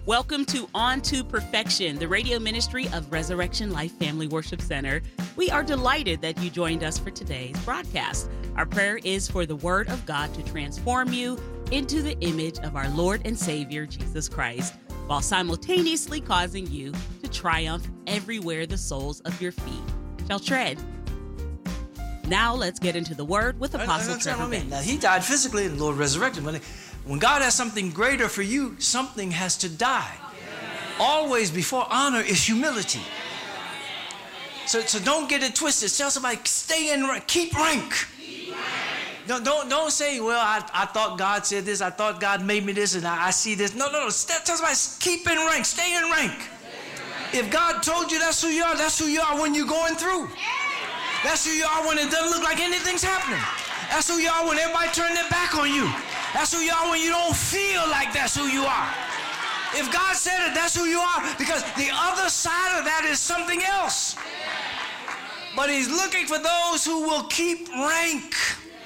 Welcome to On to Perfection, the radio ministry of Resurrection Life Family Worship Center. We are delighted that you joined us for today's broadcast. Our prayer is for the Word of God to transform you into the image of our Lord and Savior, Jesus Christ, while simultaneously causing you to triumph everywhere the soles of your feet shall tread. Now let's get into the Word with Apostle Trevor Banks. Now, he died physically and the Lord resurrected him. When God has something greater for you, something has to die. Always before honor is humility. So don't get it twisted. Tell somebody, stay in rank, keep rank. Don't say, well, I thought God said this, I thought God made me this, and I see this. No. Tell somebody, keep in rank, stay in rank. If God told you that's who you are when you're going through. That's who you are when it doesn't look like anything's happening. That's who you are when everybody turned their back on you. That's who you are when you don't feel like that's who you are. If God said it, that's who you are, because the other side of that is something else. But he's looking for those who will keep rank,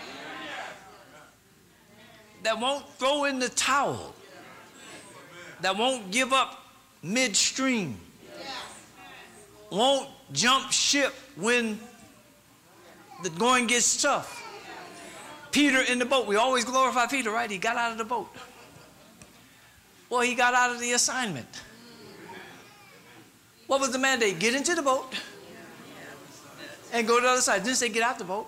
that won't throw in the towel, that won't give up midstream, won't jump ship when the going gets tough. Peter in the boat. We always glorify Peter, right? He got out of the boat. Well, he got out of the assignment. What was the mandate? Get into the boat and go to the other side. Didn't say get out the boat.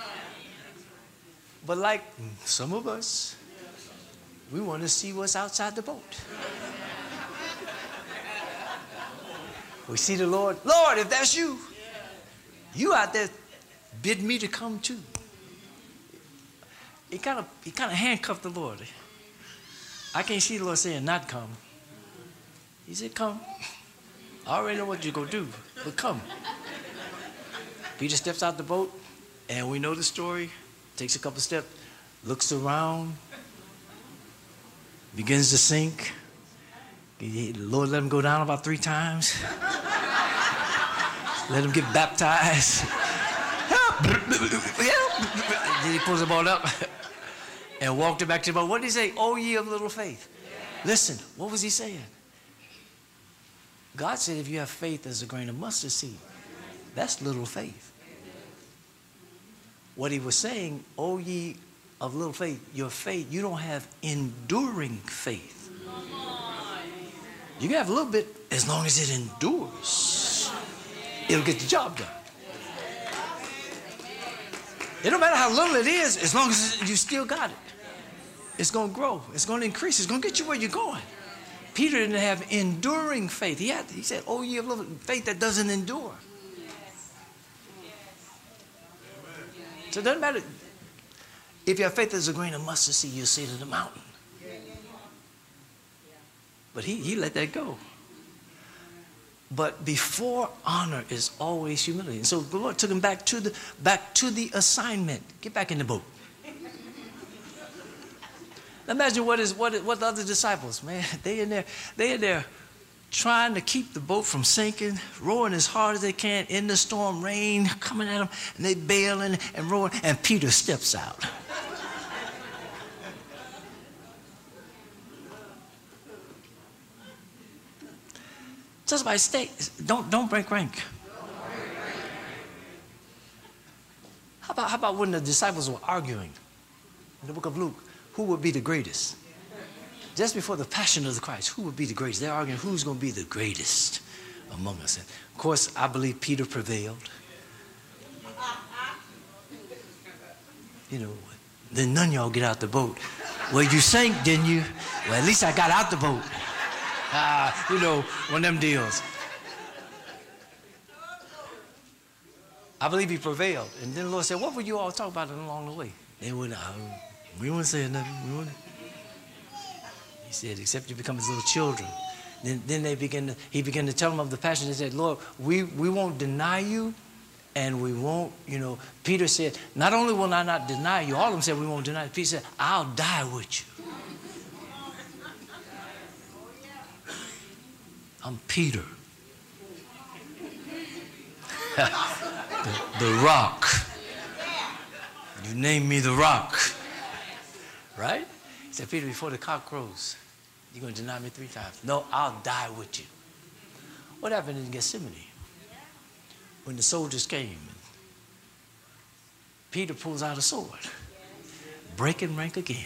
But like some of us, we want to see what's outside the boat. We see the Lord. Lord, if that's you, you out there bid me to come too. He kind of handcuffed the Lord. I can't see the Lord saying not come. He said, come. I already know what you're going to do, but come. Peter steps out the boat, and we know the story. Takes a couple steps, looks around, begins to sink. The Lord let him go down about 3 times. Let him get baptized. Then he pulls the boat up and walked it back to the boat. What did he say? Oh, ye of little faith. Listen, what was he saying? God said if you have faith as a grain of mustard seed, that's little faith. What he was saying, oh, ye of little faith, your faith, you don't have enduring faith. You can have a little bit as long as it endures. It'll get the job done. It don't matter how little it is, as long as you still got it. It's going to grow. It's going to increase. It's going to get you where you're going. Peter didn't have enduring faith. He said, oh, ye of little faith that doesn't endure. So it doesn't matter. If you have faith as a grain of mustard seed, you'll say to the mountain. But he let that go. But before honor is always humility. And so the Lord took him back to the assignment. Get back in the boat. Now imagine what the other disciples, man, they in there trying to keep the boat from sinking, rowing as hard as they can in the storm, rain coming at them, and they bailing and rowing, and Peter steps out. Just by stay, don't break rank. How about when the disciples were arguing in the book of Luke, who would be the greatest? Just before the passion of the Christ, who would be the greatest? They're arguing who's going to be the greatest among us. And of course, I believe Peter prevailed. You know, then none of y'all get out the boat. Well, you sank, didn't you? Well, at least I got out the boat. You know, one of them deals. I believe he prevailed. And then the Lord said, what would you all talk about along the way? They wouldn't, we wouldn't say nothing. He said, except you become as little children. Then he began to tell them of the passion. They said, Lord, we won't deny you, and we won't, you know. Peter said, not only will I not deny you, all of them said we won't deny you. Peter said, I'll die with you. I'm Peter. the rock. You named me the rock. Right? He said, Peter, before the cock crows, You're going to deny me 3 times. No, I'll die with you. What happened in Gethsemane? When the soldiers came, Peter pulls out a sword. Breaking rank again.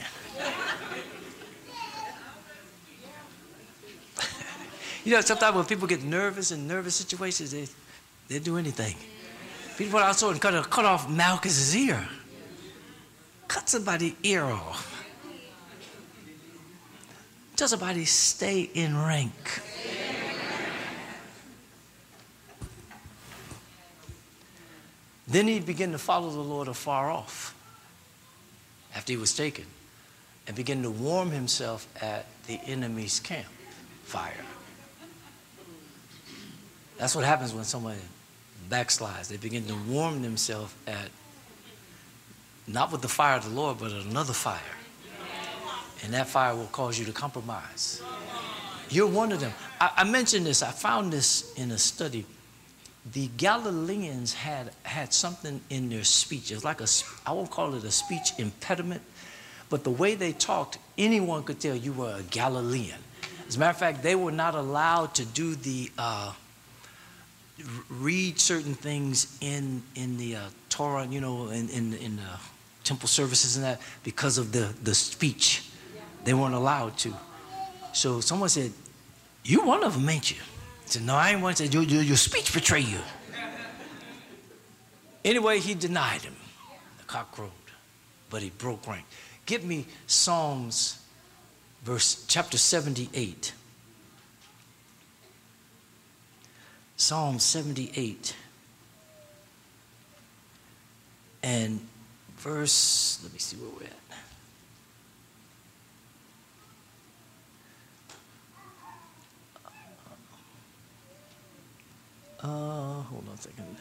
You know, sometimes when people get nervous in nervous situations, they do anything. Peter pulled out a sword and cut off Malchus's ear. Cut somebody's ear off. Tell somebody, stay in rank. Then he began to follow the Lord afar off after he was taken and began to warm himself at the enemy's camp fire. That's what happens when someone backslides. They begin to warm themselves at, not with the fire of the Lord, but another fire. And that fire will cause you to compromise. You're one of them. I mentioned this. I found this in a study. The Galileans had something in their speech. It was like I won't call it a speech impediment, but the way they talked, anyone could tell you were a Galilean. As a matter of fact, they were not allowed to do the read certain things in the Torah, you know, in the temple services and that, because of the speech. They weren't allowed to. So someone said, "You one of them, ain't you?" He said, "No, I ain't one." He said, your speech betray you. Anyway, he denied him. The cock crowed, but he broke rank. Give me Psalms, chapter 78. Psalm 78 and verse, let me see where we're at. Hold on a second.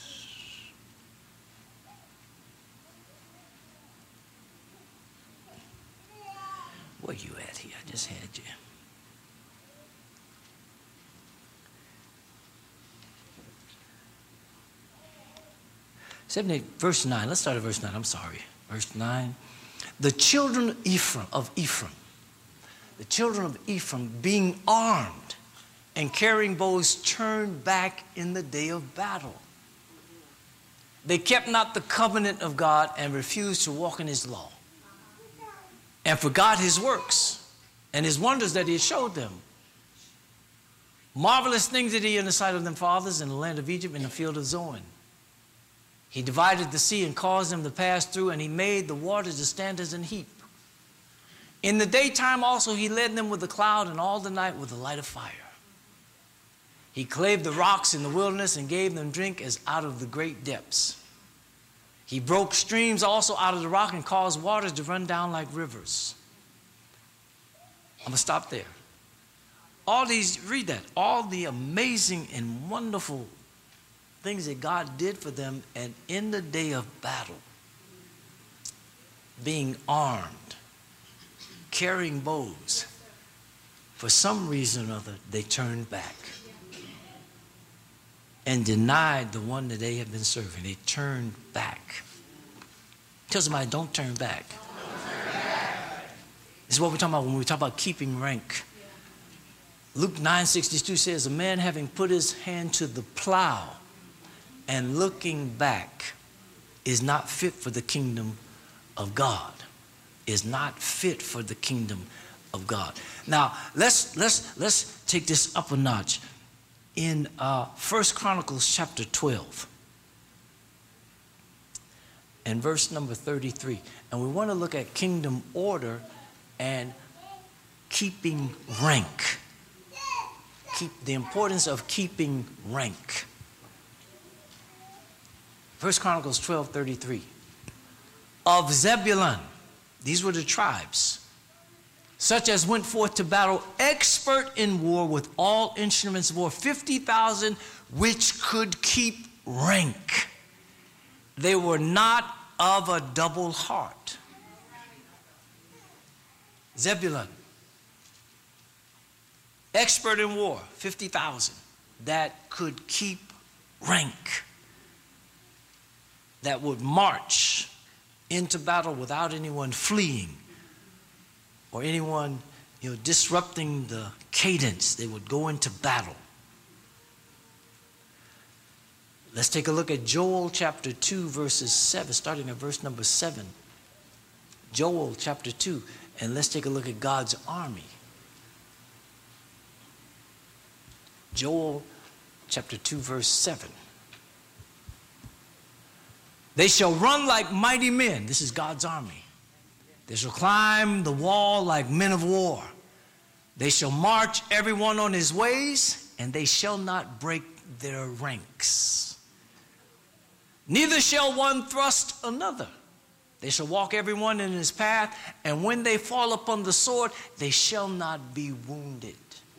Where you at here? I just had you. Verse 9. Let's start at verse 9. I'm sorry. Verse 9. The children of Ephraim, the children of Ephraim, being armed and carrying bows, turned back in the day of battle. They kept not the covenant of God and refused to walk in his law, and forgot his works and his wonders that he had showed them. Marvelous things did he in the sight of their fathers in the land of Egypt, in the field of Zoan. He divided the sea and caused them to pass through, and he made the waters to stand as an heap. In the daytime also he led them with a cloud, and all the night with a light of fire. He clave the rocks in the wilderness and gave them drink as out of the great depths. He broke streams also out of the rock and caused waters to run down like rivers. I'm going to stop there. Read that. All the amazing and wonderful things that God did for them, and in the day of battle, being armed, carrying bows, for some reason or other, they turned back and denied the one that they had been serving. They turned back. Tell somebody, don't turn back. This is what we're talking about when we talk about keeping rank. Luke 9:62 says, a man having put his hand to the plow and looking back is not fit for the kingdom of God. Is not fit for the kingdom of God. Now, let's take this up a notch. In 1 Chronicles chapter 12 and verse number 33. And we want to look at kingdom order and keeping rank. The importance of keeping rank. 1 Chronicles 12:33. Of Zebulun, these were the tribes, such as went forth to battle, expert in war with all instruments of war, 50,000 which could keep rank. They were not of a double heart. Zebulun, expert in war, 50,000 that could keep rank, that would march into battle without anyone fleeing or anyone, disrupting the cadence. They would go into battle. Let's take a look at Joel chapter 2, verses 7, starting at verse number 7. Joel chapter 2, and let's take a look at God's army. Joel chapter 2, verse 7. They shall run like mighty men. This is God's army. They shall climb the wall like men of war. They shall march everyone on his ways, and they shall not break their ranks. Neither shall one thrust another. They shall walk everyone in his path, and when they fall upon the sword, they shall not be wounded.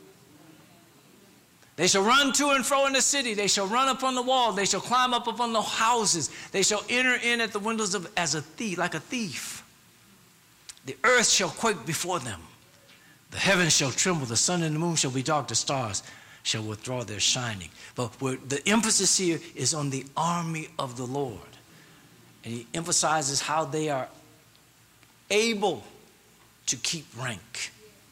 They shall run to and fro in the city. They shall run upon the wall. They shall climb up upon the houses. They shall enter in at the windows as a thief, like a thief. The earth shall quake before them. The heavens shall tremble. The sun and the moon shall be dark. The stars shall withdraw their shining. But where the emphasis here is on the army of the Lord. And he emphasizes how they are able to keep rank.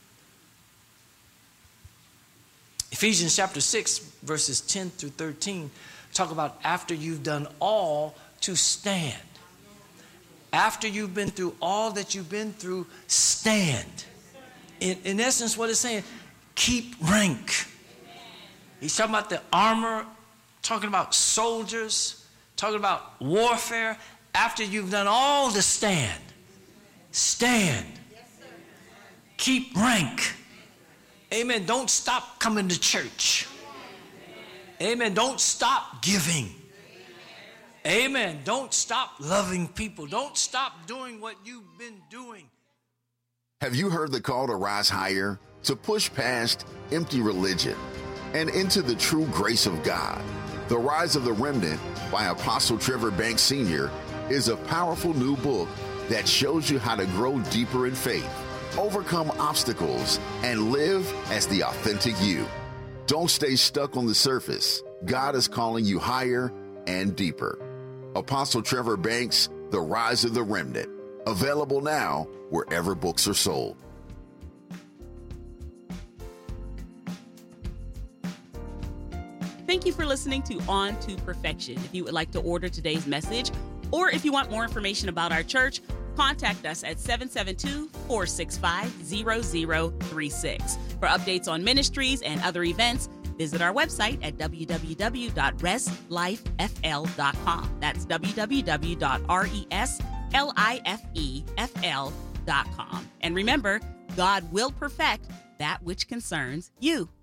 Ephesians chapter 6, verses 10 through 13, talk about after you've done all to stand. After you've been through all that you've been through, stand. In essence, what it's saying, keep rank. He's talking about the armor, talking about soldiers, talking about warfare. After you've done all to stand, stand. Keep rank. Amen. Don't stop coming to church. Amen. Don't stop giving. Amen. Don't stop loving people. Don't stop doing what you've been doing. Have you heard the call to rise higher, to push past empty religion and into the true grace of God? The Rise of the Remnant by Apostle Trevor Banks Sr. is a powerful new book that shows you how to grow deeper in faith, overcome obstacles, and live as the authentic you. Don't stay stuck on the surface. God is calling you higher and deeper. Apostle Trevor Banks, The Rise of the Remnant. Available now wherever books are sold. Thank you for listening to On to Perfection. If you would like to order today's message, or if you want more information about our church, contact us at 772-465-0036. For updates on ministries and other events, visit our website at www.reslifefl.com. That's www.reslifefl.com. And remember, God will perfect that which concerns you.